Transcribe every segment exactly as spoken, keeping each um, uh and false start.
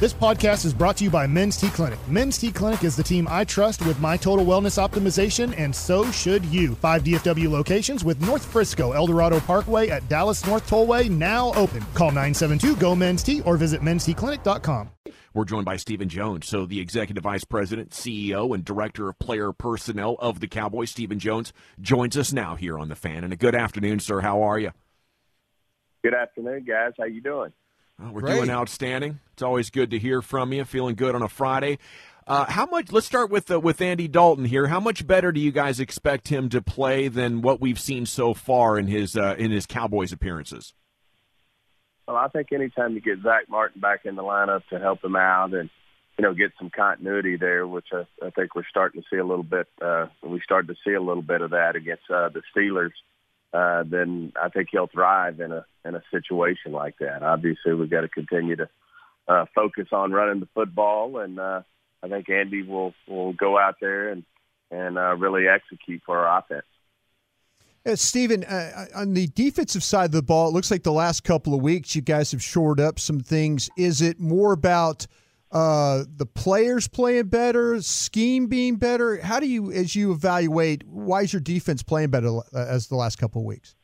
This podcast is brought to you by Men's T Clinic. Men's T Clinic is the team I trust with my total wellness optimization, and so should you. Five D F W locations with North Frisco, El Dorado Parkway at Dallas North Tollway now open. Call nine seven two, G O, Men's T or visit mens t clinic dot com. We're joined by Stephen Jones, so the Executive Vice President, C E O, and Director of Player Personnel of the Cowboys. Stephen Jones joins us now here on The Fan. And a good afternoon, sir. How are you? Good afternoon, guys. How you doing? Well, we're Great. doing outstanding. It's always good to hear from you. Feeling good on a Friday. Uh, how much? Let's start with uh, with Andy Dalton here. How much better do you guys expect him to play than what we've seen so far in his uh, in his Cowboys appearances? Well, I think anytime you get Zach Martin back in the lineup to help him out and, you know, get some continuity there, which I, I think we're starting to see a little bit. Uh, we started to see a little bit of that against uh, the Steelers. Uh, then I think he'll thrive in a in a situation like that. Obviously, we've got to continue to uh, focus on running the football, and uh, I think Andy will, will go out there and and uh, really execute for our offense. Uh, Stephen, uh, on the defensive side of the ball, it looks like the last couple of weeks you guys have shored up some things. Is it more about uh, the players playing better, scheme being better? How do you, as you evaluate, why is your defense playing better uh, as the last couple of weeks?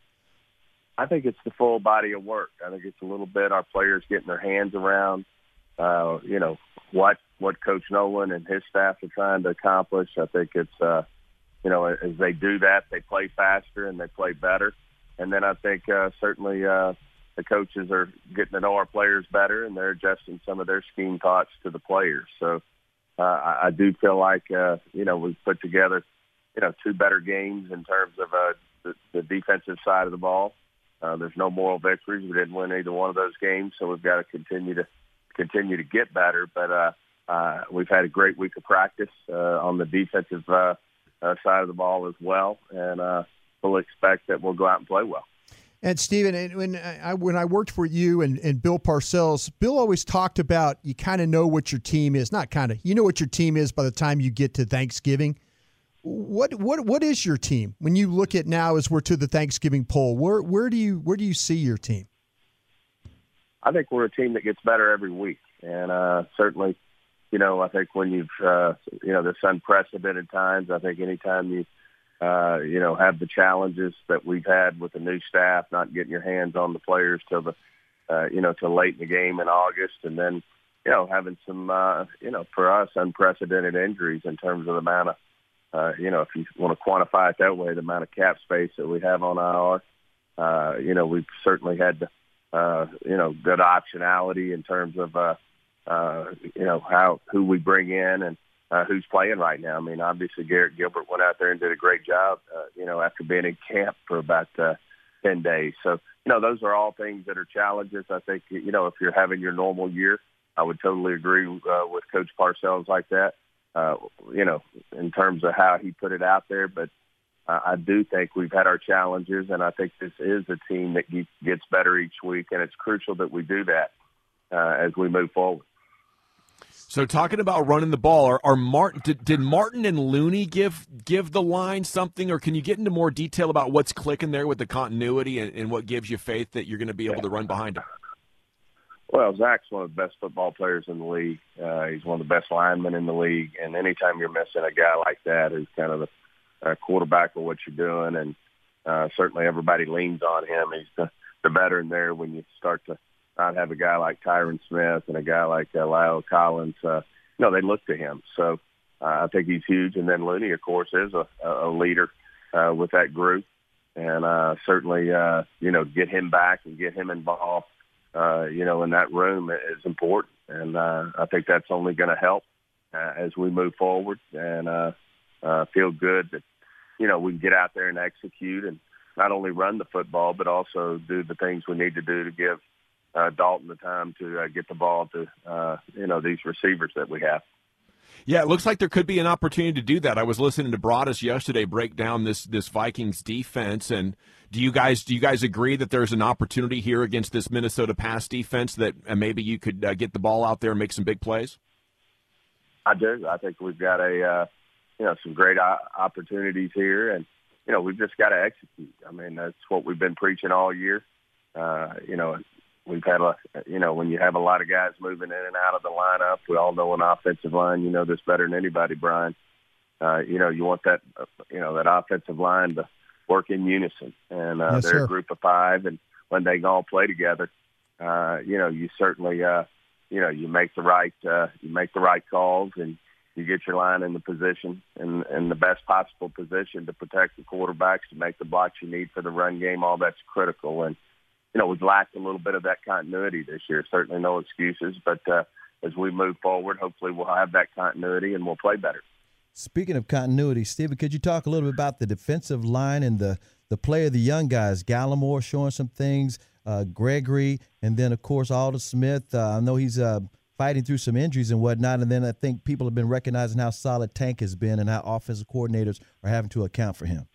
I think it's the full body of work. I think it's a little bit our players getting their hands around, uh, you know, what what Coach Nolan and his staff are trying to accomplish. I think it's, uh, you know, as they do that, they play faster and they play better. And then I think uh, certainly uh, the coaches are getting to know our players better, and they're adjusting some of their scheme thoughts to the players. So uh, I, I do feel like, uh, you know, we've put together, you know, two better games in terms of uh, the, the defensive side of the ball. Uh, there's no moral victories. We didn't win either one of those games, so we've got to continue to continue to get better. But uh, uh, we've had a great week of practice uh, on the defensive uh, uh, side of the ball as well, and uh, we'll expect that we'll go out and play well. And Stephen, when I when I worked for you and, and Bill Parcells, Bill always talked about you kind of know what your team is. Not kind of, you know what your team is by the time you get to Thanksgiving. What what what is your team when you look at now as we're to the Thanksgiving poll? Where where do you where do you see your team? I think we're a team that gets better every week, and uh, certainly, you know, I think when you've uh, you know this unprecedented times, I think anytime you uh, you know have the challenges that we've had with the new staff, not getting your hands on the players till the uh, you know till late in the game in August, and then you know having some uh, you know for us unprecedented injuries in terms of the amount of Uh, you know, if you want to quantify it that way, the amount of cap space that we have on I R, uh, you know, we've certainly had, uh, you know, good optionality in terms of, uh, uh, you know, how who we bring in and uh, who's playing right now. I mean, obviously Garrett Gilbert went out there and did a great job, uh, you know, after being in camp for about uh, ten days. So, you know, those are all things that are challenges. I think, you know, if you're having your normal year, I would totally agree uh, with Coach Parcells like that. Uh, you know, in terms of how he put it out there. But uh, I do think we've had our challenges, and I think this is a team that gets better each week, and it's crucial that we do that uh, as we move forward. So talking about running the ball, are, are Martin, did, did Martin and Looney give give the line something, or can you get into more detail about what's clicking there with the continuity and, and what gives you faith that you're going to be able yeah. to run behind him? Well, Zach's one of the best football players in the league. Uh, he's one of the best linemen in the league. And anytime you're missing a guy like that who's kind of the uh, quarterback of what you're doing, and uh, certainly everybody leans on him. He's the, the veteran there when you start to not have a guy like Tyron Smith and a guy like uh, Lyle Collins. Uh, you know, they look to him. So uh, I think he's huge. And then Looney, of course, is a, a leader uh, with that group. And uh, certainly, uh, you know, get him back and get him involved. Uh, you know, in that room is important. And uh, I think that's only going to help uh, as we move forward and uh, uh, feel good that, you know, we can get out there and execute and not only run the football, but also do the things we need to do to give uh, Dalton the time to uh, get the ball to, uh, you know, these receivers that we have. Yeah, it looks like there could be an opportunity to do that. I was listening to Broadus yesterday break down this this Vikings defense, and do you guys do you guys agree that there's an opportunity here against this Minnesota pass defense that uh, maybe you could uh, get the ball out there and make some big plays? I do. I think we've got a uh, you know some great opportunities here, and you know we've just got to execute. I mean, that's what we've been preaching all year. Uh, you know, we've had a, you know, when you have a lot of guys moving in and out of the lineup, we all know an offensive line, you know this better than anybody, Brian. Uh, you know, you want that, uh, you know, that offensive line to work in unison. And uh, yes, they're sir. a group of five, and when they all play together, uh, you know, you certainly, uh, you know, you make the right, uh, you make the right calls, and you get your line in the position and in, in the best possible position to protect the quarterbacks, to make the blocks you need for the run game. All that's critical. And, you know, we've lacked a little bit of that continuity this year. Certainly no excuses, but uh, as we move forward, hopefully we'll have that continuity and we'll play better. Speaking of continuity, Stephen, could you talk a little bit about the defensive line and the, the play of the young guys? Gallimore showing some things, uh, Gregory, and then, of course, Alden Smith. Uh, I know he's uh, fighting through some injuries and whatnot, and then I think people have been recognizing how solid Tank has been and how offensive coordinators are having to account for him.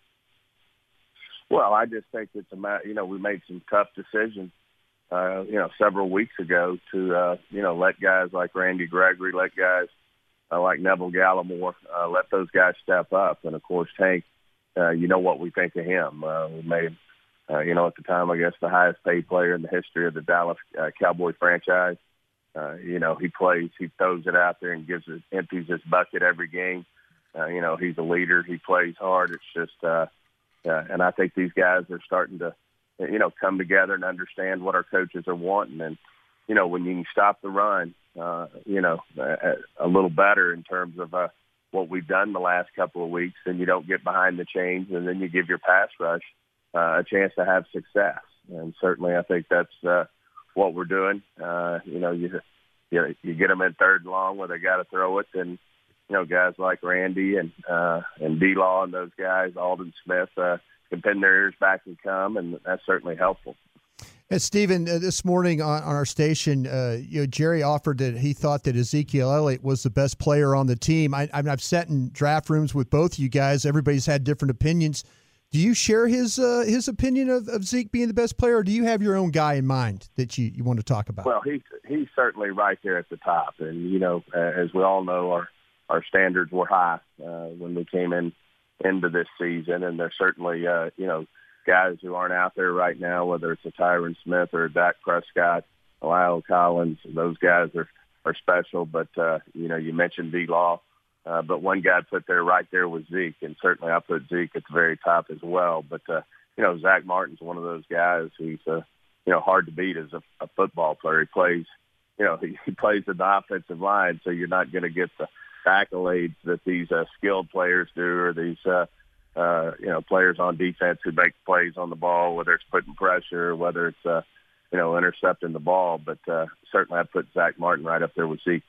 Well, I just think it's a matter, you know, we made some tough decisions, uh, you know, several weeks ago to, uh, you know, let guys like Randy Gregory, let guys uh, like Neville Gallimore, uh, let those guys step up. And, of course, Tank, uh, you know what we think of him. Uh, we made him, uh, you know, at the time, I guess, the highest paid player in the history of the Dallas uh, Cowboy franchise. Uh, you know, he plays, he throws it out there and gives it, empties his bucket every game. Uh, you know, he's a leader. He plays hard. It's just, uh, uh, and I think these guys are starting to, you know, come together and understand what our coaches are wanting. And, you know, when you can stop the run, uh, you know, a, a little better in terms of uh, what we've done the last couple of weeks, then you don't get behind the chains, and then you give your pass rush uh, a chance to have success. And certainly I think that's uh, what we're doing. Uh, you know, you, you you get them in third and long where they got to throw it, and, you know, guys like Randy and uh, and D-Law and those guys, Alden Smith, uh, can pin their ears back and come, and that's certainly helpful. And Stephen, uh, this morning on, on our station, uh, you know, Jerry offered that he thought that Ezekiel Elliott was the best player on the team. I, I mean, I've sat in draft rooms with both you guys. Everybody's had different opinions. Do you share his uh, his opinion of, of Zeke being the best player, or do you have your own guy in mind that you, you want to talk about? Well, he's he's certainly right there at the top, and you know, uh, as we all know, our our standards were high uh, when we came in into this season, and there's certainly uh, you know. guys who aren't out there right now, whether it's a Tyron Smith or a Dak Prescott, Lyle Collins, those guys are, are special. But, uh, you know, you mentioned D-Law, uh, but one guy put there right there was Zeke, and certainly I put Zeke at the very top as well. But, uh, you know, Zach Martin's one of those guys who's, uh, you know, hard to beat as a, a football player. He plays, you know, he, he plays in the offensive line, so you're not going to get the accolades that these uh, skilled players do, or these uh, – Uh, you know, players on defense who make plays on the ball, whether it's putting pressure, whether it's, uh, you know, intercepting the ball. But uh, certainly I put Zach Martin right up there with Zeke.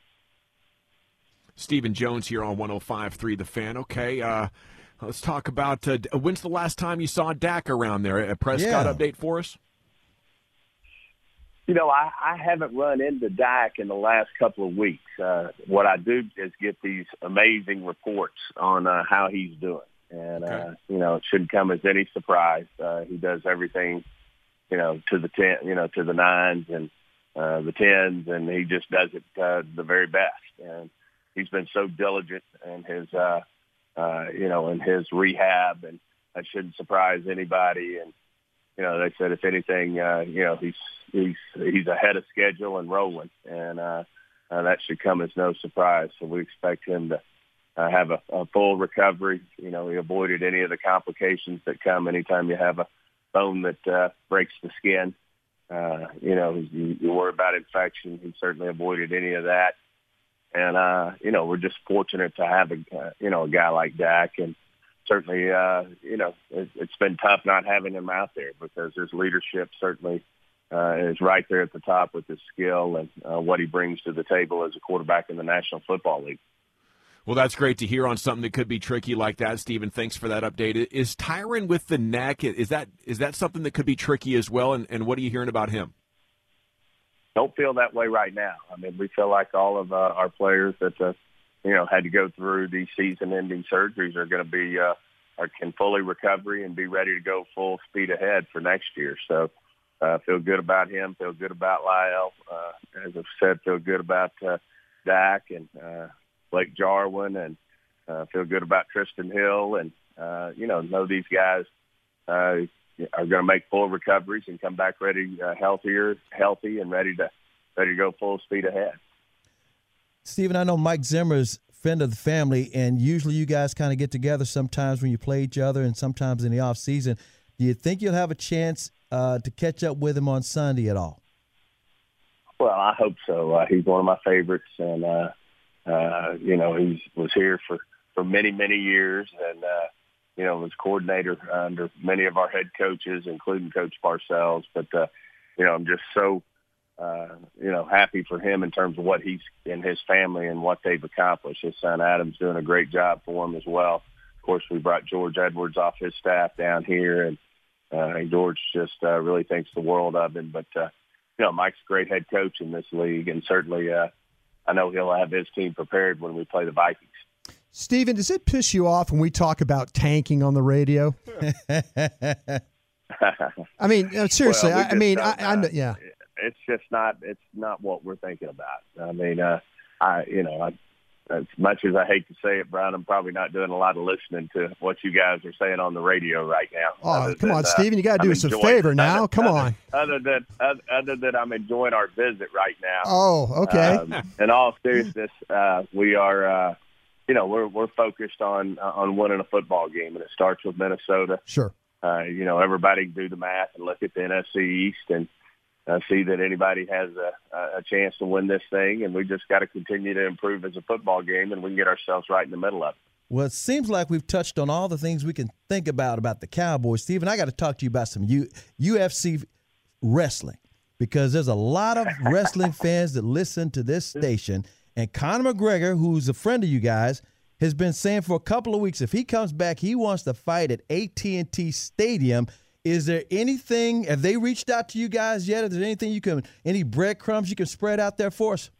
Stephen Jones here on one oh five point three The Fan. Okay, uh, let's talk about uh, when's the last time you saw Dak around there? A Prescott Yeah. update for us? You know, I, I haven't run into Dak in the last couple of weeks. Uh, what I do is get these amazing reports on uh, how he's doing. And, okay. uh, you know, it shouldn't come as any surprise. Uh, he does everything, you know, to the ten, you know, to the nines and uh, the tens, and he just does it uh, the very best. And he's been so diligent in his, uh, uh, you know, in his rehab, and that shouldn't surprise anybody. And, you know, they said if anything, uh, you know, he's he's he's ahead of schedule and rolling, and uh, uh, that should come as no surprise. So we expect him to Uh, have a, a full recovery. You know, he avoided any of the complications that come anytime you have a bone that uh, breaks the skin. Uh, you know, you, you worry about infection. He certainly avoided any of that. And, uh, you know, we're just fortunate to have, a uh, you know, a guy like Dak. And certainly, uh, you know, it, it's been tough not having him out there because his leadership certainly uh, is right there at the top with his skill and uh, what he brings to the table as a quarterback in the National Football League. Well, that's great to hear on something that could be tricky like that, Stephen. Thanks for that update. Is Tyron with the neck, is that is that something that could be tricky as well, and, and what are you hearing about him? Don't feel that way right now. I mean, we feel like all of uh, our players that, uh, you know, had to go through these season-ending surgeries are going to be uh, are, can fully recovery and be ready to go full speed ahead for next year. So uh, feel good about him, feel good about Lyle. Uh, as I've said, feel good about uh, Dak and uh Blake Jarwin, and uh, feel good about Tristan Hill, and uh, you know know these guys. Uh, are going to make full recoveries and come back ready, uh, healthier, healthy, and ready to ready to go full speed ahead. Stephen, I know Mike Zimmer's friend of the family, and usually you guys kind of get together sometimes when you play each other and sometimes in the off season. Do you think you'll have a chance uh, to catch up with him on Sunday at all? Well, I hope so. Uh, he's one of my favorites, and uh, uh, you know, he was here for, for many, many years, and uh, you know, was coordinator under many of our head coaches, including Coach Parcells. But uh, you know, I'm just so uh, you know happy for him in terms of what he's and his family and what they've accomplished. His son Adam's doing a great job for him as well. Of course, we brought George Edwards off his staff down here, and, uh, and George just uh, really thinks the world of him. But uh, you know, Mike's a great head coach in this league, and certainly uh, I know he'll have his team prepared when we play the Vikings. Stephen, does it piss you off when we talk about tanking on the radio? I mean, seriously. Well, we I, I mean, I, I, uh, yeah. It's just not. It's not what we're thinking about. I mean, uh, I, you know, I, as much as I hate to say it, Brian, I'm probably not doing a lot of listening to what you guys are saying on the radio right now. Oh, come than, on, uh, Stephen, you got to do I'm us a enjoying- favor now. Other, Come other, on. Other than other, other than I'm enjoying our visit right now. Oh, okay. Um, in all seriousness, uh, we are. Uh, you know, we're we're focused on uh, on winning a football game, and it starts with Minnesota. Sure. Uh, you know, everybody can do the math and look at the N F C East and uh, see that anybody has a, a chance to win this thing, and we just got to continue to improve as a football game, and we can get ourselves right in the middle of it. Well, it seems like we've touched on all the things we can think about about the Cowboys. Stephen, I got to talk to you about some U- UFC wrestling, because there's a lot of wrestling fans that listen to this station. And Conor McGregor, who's a friend of you guys, has been saying for a couple of weeks, if he comes back, he wants to fight at A T and T Stadium. Is there anything, have they reached out to you guys yet? Is there anything you can, any breadcrumbs you can spread out there for us?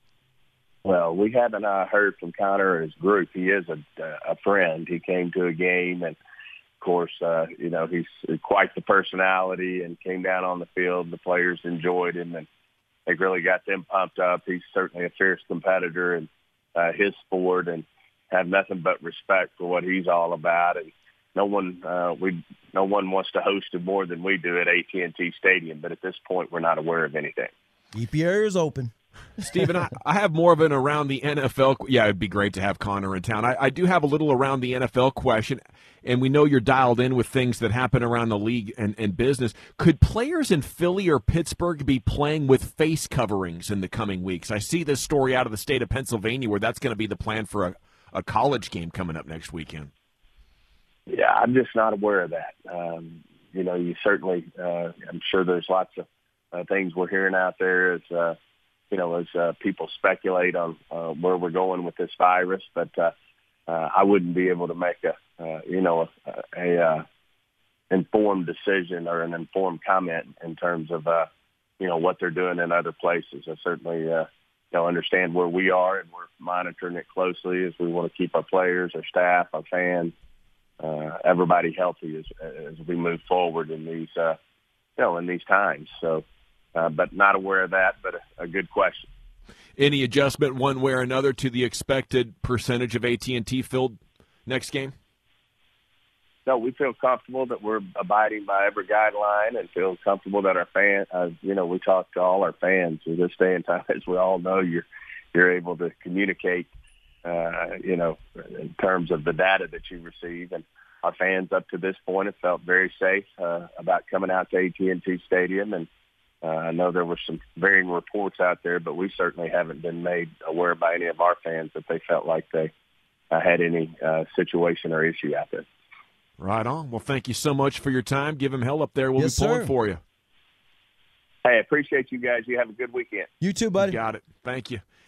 Well, we haven't uh, heard from Conor or his group. He is a, a friend. He came to a game, and, of course, uh, you know, he's quite the personality and came down on the field. The players enjoyed him, and they really got them pumped up. He's certainly a fierce competitor in uh, his sport, and have nothing but respect for what he's all about. And no one, uh, we, no one wants to host him more than we do at A T and T Stadium. But at this point, we're not aware of anything. Keep your ears open. Stephen, I, I have more of an around the N F L. Yeah, it'd be great to have Conor in town. I, I do have a little around the N F L question, and we know you're dialed in with things that happen around the league and, and business. Could players in Philly or Pittsburgh be playing with face coverings in the coming weeks? I see this story out of the state of Pennsylvania where that's going to be the plan for a, a college game coming up next weekend. Yeah, I'm just not aware of that. Um, you know, you certainly, uh, I'm sure there's lots of uh, things we're hearing out there as, uh, you know, as uh, people speculate on uh, where we're going with this virus. But uh, uh, I wouldn't be able to make a, uh, you know, a, a uh, informed decision or an informed comment in terms of, uh, you know, what they're doing in other places. I certainly, uh, you know, understand where we are, and we're monitoring it closely as we want to keep our players, our staff, our fans, uh, everybody healthy as, as we move forward in these, uh, you know, in these times. So, uh, but not aware of that, but a, a good question. Any adjustment one way or another to the expected percentage of A T and T filled next game? No, we feel comfortable that we're abiding by every guideline, and feel comfortable that our fans, uh, you know, we talk to all our fans in this day and time. As we all know, you're you're able to communicate, uh, you know, in terms of the data that you receive. And our fans up to this point have felt very safe uh, about coming out to A T and T Stadium. And uh, I know there were some varying reports out there, but we certainly haven't been made aware by any of our fans that they felt like they uh, had any uh, situation or issue out there. Right on. Well, thank you so much for your time. Give him hell up there. We'll Yes, be pulling sir. for you. Hey, I appreciate you guys. You have a good weekend. You too, buddy. You got it. Thank you.